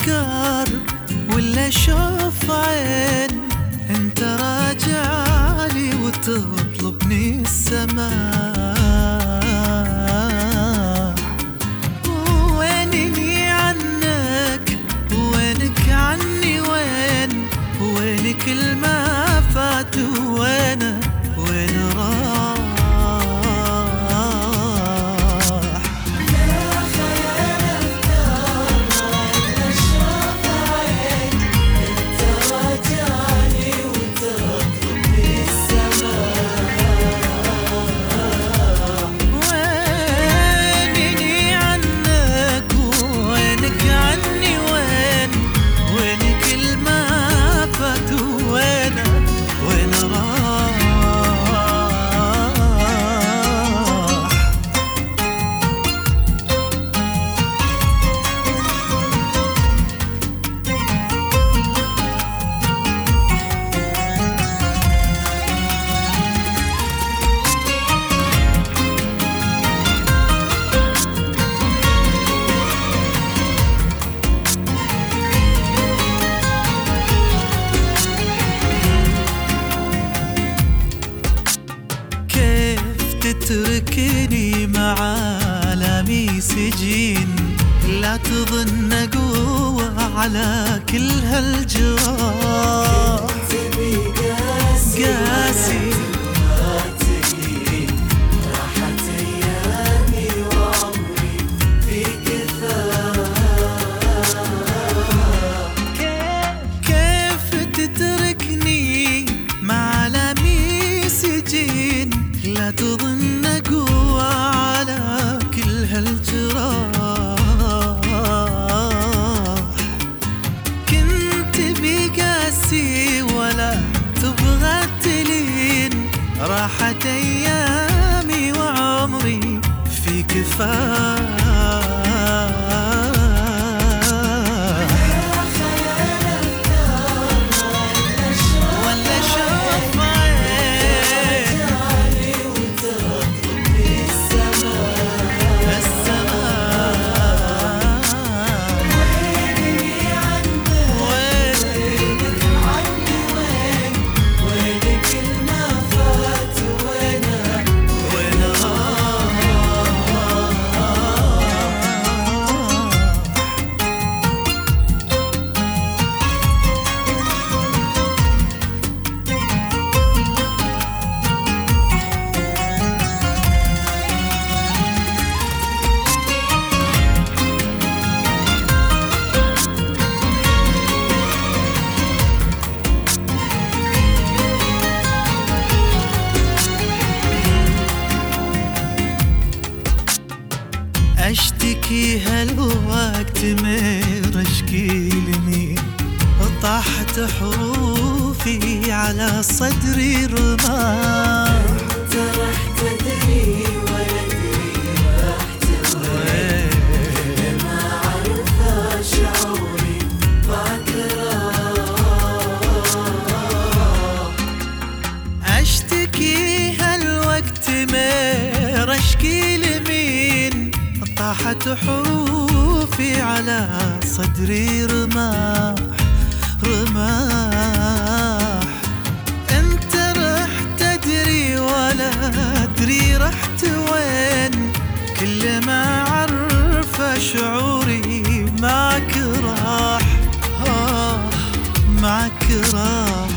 أفكار ولا أشوف عين، أنت راجعلي وتطلبني السماح. ويني عنك وينك عني، وين كل ما فات، وين راح. تتركني مع عالمي سجين، لا تظن قوة على كل هالجراح. قاسي راحت أيامي وعمري فيك كيف تتركني مع عالمي سجين، لا تظن قوة على كل هالجراح. كنت بقاسي ولا تبغى تلين، راحت أيامي وعمري في كفاح. أشتكي هالوقت مر أشكي لمين، طاحت حروفي على صدري رماح. أنت راح تدري ولا أدري راح تدري، ما عرفها شعوري معك راح. أشتكي هالوقت مر أشكي لمين، طاحت حروفي على صدري رماح. انت رحت تدري ولا ادري رحت وين، كل ما عرف شعوري معك راح. معك راح.